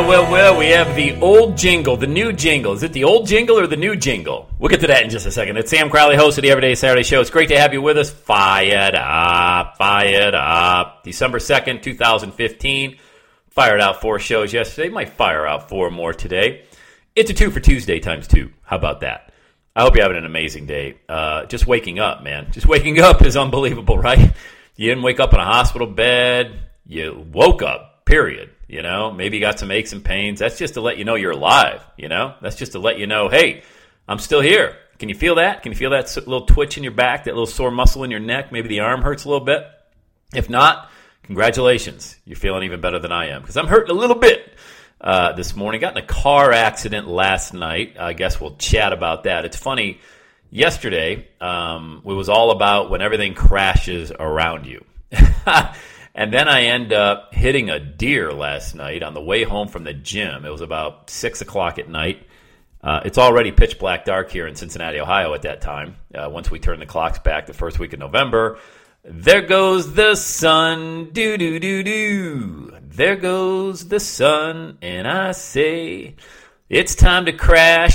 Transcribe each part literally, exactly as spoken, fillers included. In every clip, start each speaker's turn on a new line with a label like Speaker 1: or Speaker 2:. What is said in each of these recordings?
Speaker 1: well, well, we have the old jingle, the new jingle. Is it the old jingle or the new jingle? We'll get to that in just a second. It's Sam Crowley, host of the Everyday Saturday Show. It's great to have you with us. Fired up, fired up. December second, twenty fifteen. Fired out four shows yesterday. Might fire out four more today. It's a two for Tuesday times two. How about that? I hope you're having an amazing day. Uh, just waking up, man. Just waking up is unbelievable, right? You didn't wake up in a hospital bed. You woke up, period. You know, maybe you got some aches and pains. That's just to let you know you're alive, you know? That's just to let you know, hey, I'm still here. Can you feel that? Can you feel that little twitch in your back, that little sore muscle in your neck? Maybe the arm hurts a little bit. If not, congratulations. You're feeling even better than I am because I'm hurting a little bit uh, this morning. Got in a car accident last night. I guess we'll chat about that. It's funny. Yesterday, um, it was all about when everything crashes around you. And then I end up hitting a deer last night on the way home from the gym. It was about six o'clock at night. Uh, it's already pitch black dark here in Cincinnati, Ohio at that time. Uh, once we turn the clocks back the first week of November, there goes the sun, do-do-do-do. There goes the sun, and I say, it's time to crash.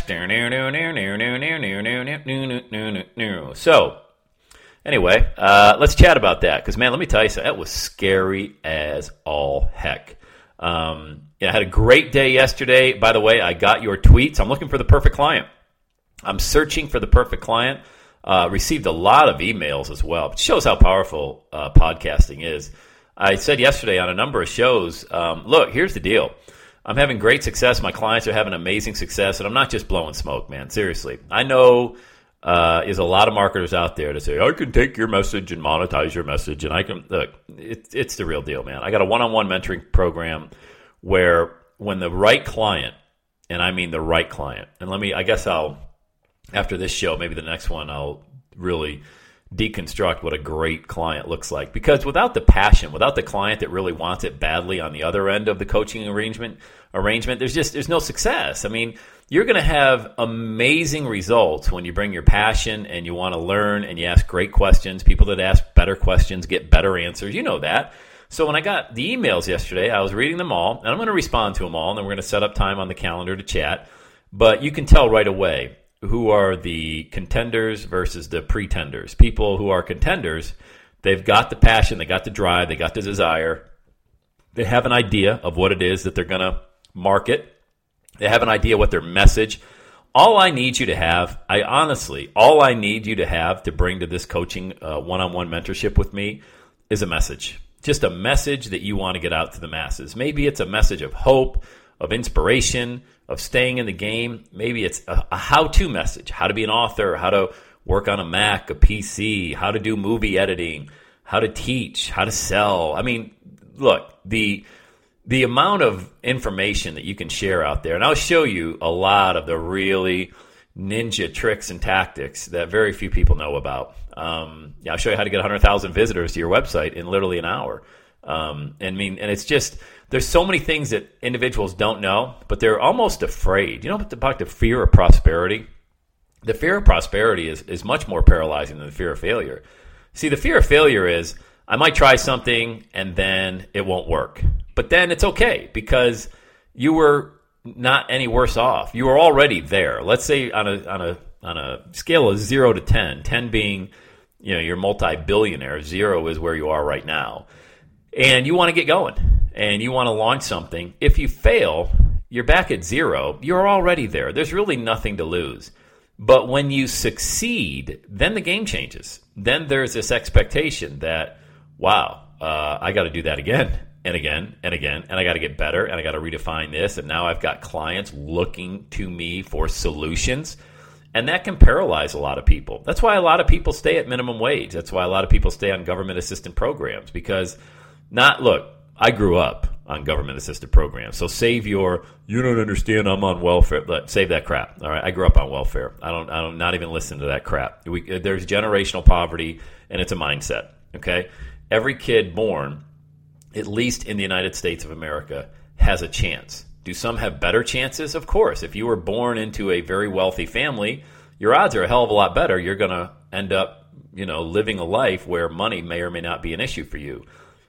Speaker 1: So, anyway, uh, let's chat about that. Because, man, let me tell you something. That was scary as all heck. Um, yeah, I had a great day yesterday. By the way, I got your tweets. I'm looking for the perfect client. I'm searching for the perfect client. Uh, received a lot of emails as well. It shows how powerful uh, podcasting is. I said yesterday on a number of shows, um, look, here's the deal. I'm having great success. My clients are having amazing success. And I'm not just blowing smoke, man. Seriously. I know... Uh, is a lot of marketers out there to say, I can take your message and monetize your message. And I can, look, it, it's the real deal, man. I got a one-on-one mentoring program where when the right client, and I mean the right client, and let me, I guess I'll, after this show, maybe the next one, I'll really deconstruct what a great client looks like. Because without the passion, without the client that really wants it badly on the other end of the coaching arrangement, arrangement, there's just, there's no success. I mean, you're going to have amazing results when you bring your passion and you want to learn and you ask great questions. People that ask better questions get better answers. You know that. So when I got the emails yesterday, I was reading them all, and I'm going to respond to them all, and then we're going to set up time on the calendar to chat. But you can tell right away who are the contenders versus the pretenders. People who are contenders, they've got the passion, they got the drive, they got the desire. They have an idea of what it is that they're going to market. They have an idea what their message. All I need you to have, I honestly, all I need you to have to bring to this coaching uh, one-on-one mentorship with me is a message. Just a message that you want to get out to the masses. Maybe it's a message of hope, of inspiration, of staying in the game. Maybe it's a, a how-to message, how to be an author, how to work on a Mac, a P C, how to do movie editing, how to teach, how to sell. I mean, look, the... The amount of information that you can share out there, and I'll show you a lot of the really ninja tricks and tactics that very few people know about. Um, yeah, I'll show you how to get one hundred thousand visitors to your website in literally an hour. Um, and I mean, and it's just, there's so many things that individuals don't know, but they're almost afraid. You know about the fear of prosperity? The fear of prosperity is, is much more paralyzing than the fear of failure. See, the fear of failure is, I might try something and then it won't work. But then it's okay because you were not any worse off. You were already there. Let's say on a on a on a scale of zero to ten, ten being, you know, you're multi-billionaire, zero is where you are right now. And you want to get going and you want to launch something. If you fail, you're back at zero. You're already there. There's really nothing to lose. But when you succeed, then the game changes. Then there's this expectation that, wow, uh, I got to do that again. And again, and again, and I got to get better, and I got to redefine this, and now I've got clients looking to me for solutions, and that can paralyze a lot of people. That's why a lot of people stay at minimum wage. That's why a lot of people stay on government-assisted programs, because not, look, I grew up on government-assisted programs, so save your, you don't understand, I'm on welfare, but save that crap, all right? I grew up on welfare. I don't, I don't, not even listen to that crap. We, there's generational poverty, and it's a mindset, okay? Every kid born, at least in the United States of America, has a chance. Do some have better chances? Of course. If you were born into a very wealthy family, your odds are a hell of a lot better. You're going to end up, you know, living a life where money may or may not be an issue for you.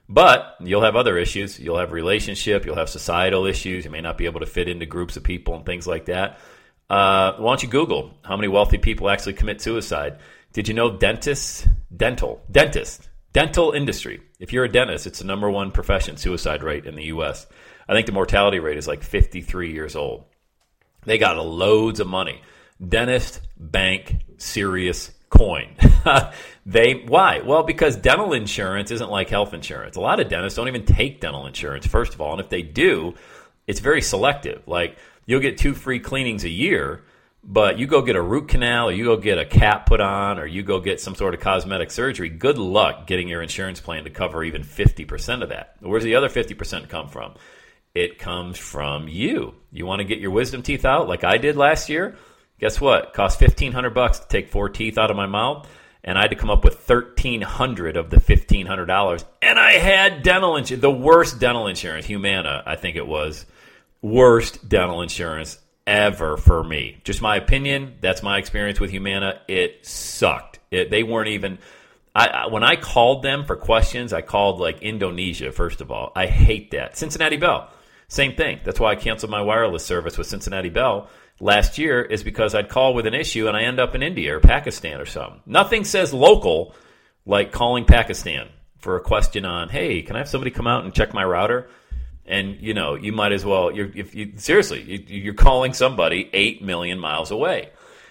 Speaker 1: But you'll have other issues. You'll have relationship. You'll have societal issues. You may not be able to fit into groups of people and things like that. Uh, why don't you Google how many wealthy people actually commit suicide? Did you know dentists, dental, dentist, dental industry, if you're a dentist, it's the number one profession, suicide rate in the U S. I think the mortality rate is like fifty-three years old. They got loads of money. Dentist, bank, serious coin. They why? Well, because dental insurance isn't like health insurance. A lot of dentists don't even take dental insurance, first of all. And if they do, it's very selective. Like you'll get two free cleanings a year, but you go get a root canal or you go get a cap put on or you go get some sort of cosmetic surgery, good luck getting your insurance plan to cover even fifty percent of that. Where's the other fifty percent come from? It comes from you. You want to get your wisdom teeth out like I did last year? Guess what? It cost fifteen hundred bucks to take four teeth out of my mouth, and I had to come up with thirteen hundred of the fifteen hundred dollars. And I had dental insurance, the worst dental insurance, Humana, I think it was. Worst dental insurance ever for me. Just my opinion. That's my experience with Humana. It sucked. It, they weren't even... I, I, when I called them for questions, I called like Indonesia, first of all. I hate that. Cincinnati Bell, same thing. That's why I canceled my wireless service with Cincinnati Bell last year, is because I'd call with an issue and I end up in India or Pakistan or something. Nothing says local like calling Pakistan for a question on, hey, can I have somebody come out and check my router? And, you know, you might as well, you're, if you, seriously, you, you're calling somebody eight million miles away.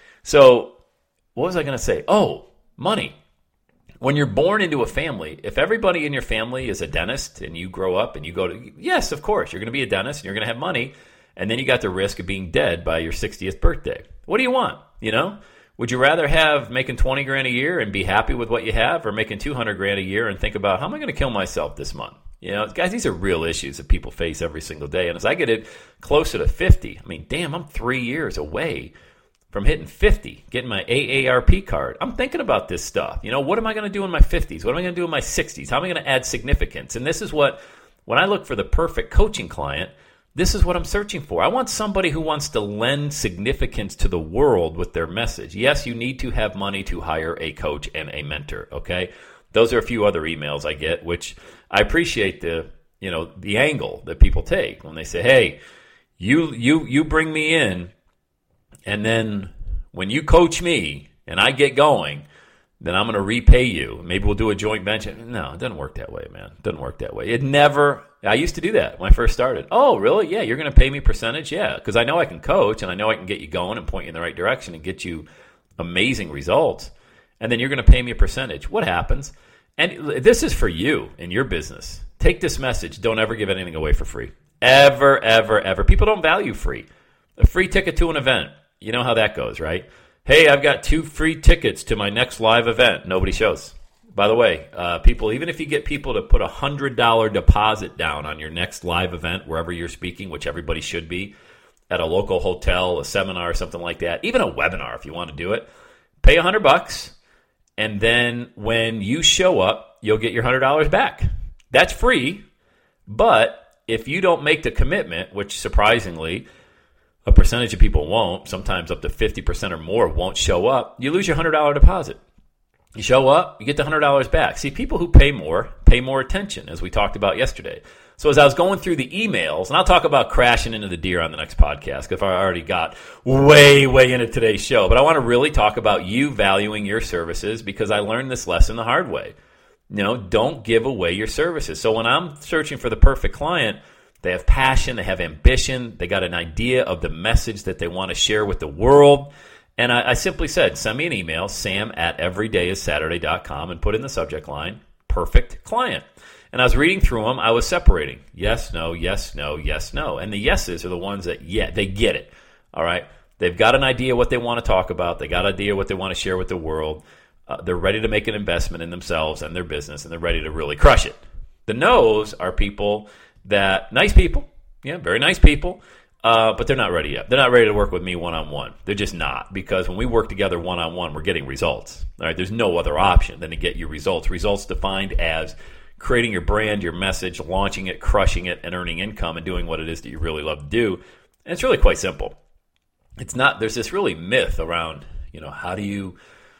Speaker 1: So what was I going to say? Oh, money. When you're born into a family, if everybody in your family is a dentist and you grow up and you go to, yes, of course, you're going to be a dentist and you're going to have money. And then you got the risk of being dead by your sixtieth birthday. What do you want? You know, would you rather have making twenty grand a year and be happy with what you have, or making two hundred grand a year and think about how am I going to kill myself this month? You know, guys, these are real issues that people face every single day. And as I get it closer to fifty, I mean, damn, I'm three years away from hitting fifty, getting my A A R P card. I'm thinking about this stuff. You know, what am I going to do in my fifties? What am I going to do in my sixties? How am I going to add significance? And this is what, when I look for the perfect coaching client, this is what I'm searching for. I want somebody who wants to lend significance to the world with their message. Yes, you need to have money to hire a coach and a mentor, okay? Those are a few other emails I get, which I appreciate the, you know, the angle that people take when they say, hey, you you you bring me in, and then when you coach me and I get going, then I'm going to repay you. Maybe we'll do a joint venture. No, it doesn't work that way, man. It doesn't work that way. It never, I used to do that when I first started. Oh, really? Yeah, you're going to pay me percentage? Yeah, because I know I can coach and I know I can get you going and point you in the right direction and get you amazing results. And then you're going to pay me a percentage. What happens? And this is for you in your business. Take this message. Don't ever give anything away for free. Ever, ever, ever. People don't value free. A free ticket to an event. You know how that goes, right? Hey, I've got two free tickets to my next live event. Nobody shows. By the way, uh, people, even if you get people to put a one hundred dollars deposit down on your next live event, wherever you're speaking, which everybody should be, at a local hotel, a seminar, something like that, even a webinar if you want to do it, pay one hundred bucks, and then when you show up, you'll get your one hundred dollars back. That's free, but if you don't make the commitment, which surprisingly, a percentage of people won't, sometimes up to fifty percent or more won't show up, you lose your one hundred dollars deposit. You show up, you get the one hundred dollars back. See, people who pay more, pay more attention, as we talked about yesterday. So as I was going through the emails, and I'll talk about crashing into the deer on the next podcast, because I already got way, way into today's show. But I want to really talk about you valuing your services, because I learned this lesson the hard way. You know, don't give away your services. So when I'm searching for the perfect client, they have passion, they have ambition, they got an idea of the message that they want to share with the world. And I, I simply said, send me an email, sam at everydayissaturday dot com, and put in the subject line, perfect client. And I was reading through them, I was separating. Yes, no, yes, no, yes, no. And the yeses are the ones that, yeah, they get it. All right? They've got an idea what they want to talk about. They got an idea what they want to share with the world. Uh, they're ready to make an investment in themselves and their business, and they're ready to really crush it. The no's are people that, nice people, yeah, very nice people, uh, but they're not ready yet. They're not ready to work with me one-on-one. They're just not, because when we work together one-on-one, we're getting results. All right, there's no other option than to get you results. Results defined as creating your brand, your message, launching it, crushing it, and earning income and doing what it is that you really love to do. And it's really quite simple. It's not, there's this really myth around, you know, how do you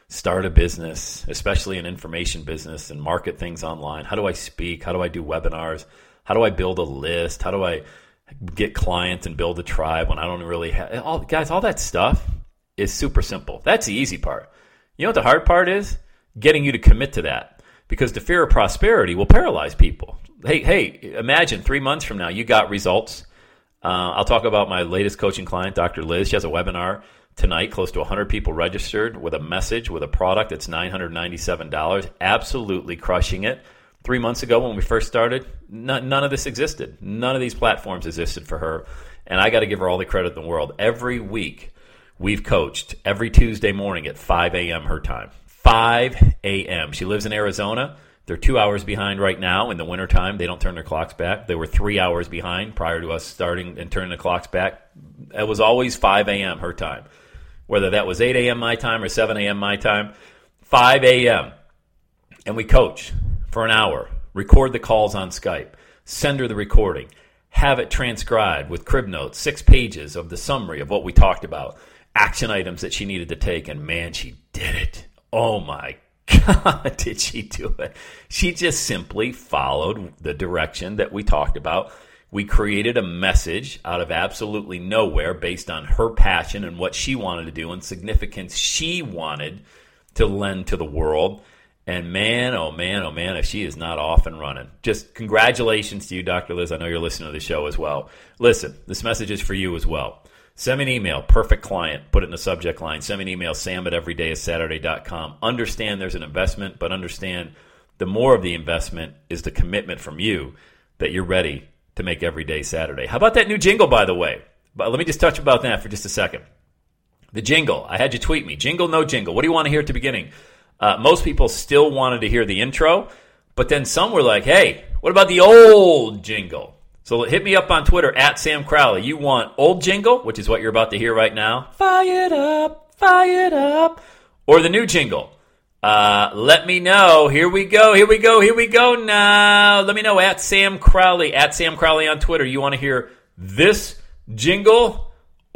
Speaker 1: start a business, especially an information business, and market things online? How do I speak? How do I do webinars? How do I build a list? How do I get clients and build a tribe when I don't really have all guys, all that stuff is super simple. That's the easy part. You know what the hard part is? Getting you to commit to that, because the fear of prosperity will paralyze people. Hey, hey, imagine three months from now, you got results. Uh, I'll talk about my latest coaching client, Doctor Liz. She has a webinar tonight, close to one hundred people registered with a message, with a product that's nine hundred ninety-seven dollars, absolutely crushing it. Three months ago when we first started, none, none of this existed. None of these platforms existed for her, and I got to give her all the credit in the world. Every week, we've coached every Tuesday morning at five a.m. her time. five a.m. She lives in Arizona. They're two hours behind right now. In the wintertime, they don't turn their clocks back. They were three hours behind prior to us starting and turning the clocks back. It was always five a.m. her time. Whether that was eight a.m. my time or seven a.m. my time, five a.m. And we coach for an hour, record the calls on Skype, send her the recording, have it transcribed with crib notes, six pages of the summary of what we talked about, action items that she needed to take, and man, she did it. Oh my God, did she do it? She just simply followed the direction that we talked about. We created a message out of absolutely nowhere based on her passion and what she wanted to do and significance she wanted to lend to the world. And man, oh man, oh man, if she is not off and running. Just congratulations to you, Doctor Liz. I know you're listening to the show as well. Listen, this message is for you as well. Send me an email, perfect client, put it in the subject line. Send me an email, sam at everydayissaturday dot com. Understand there's an investment, but understand the more of the investment is the commitment from you that you're ready to make every day Saturday. How about that new jingle, by the way? But let me just touch about that for just a second. The jingle, I had you tweet me. Jingle, no jingle. What do you want to hear at the beginning? Uh, most people still wanted to hear the intro, but then some were like, hey, what about the old jingle? So hit me up on Twitter, at Sam Crowley. You want old jingle, which is what you're about to hear right now. Fire it up, fire it up. Or the new jingle. Uh, let me know. Here we go, here we go, here we go now. Let me know, at Sam Crowley, at Sam Crowley on Twitter. You want to hear this jingle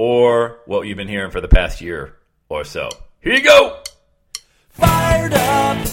Speaker 1: or what you've been hearing for the past year or so? Here you go.
Speaker 2: Fired up,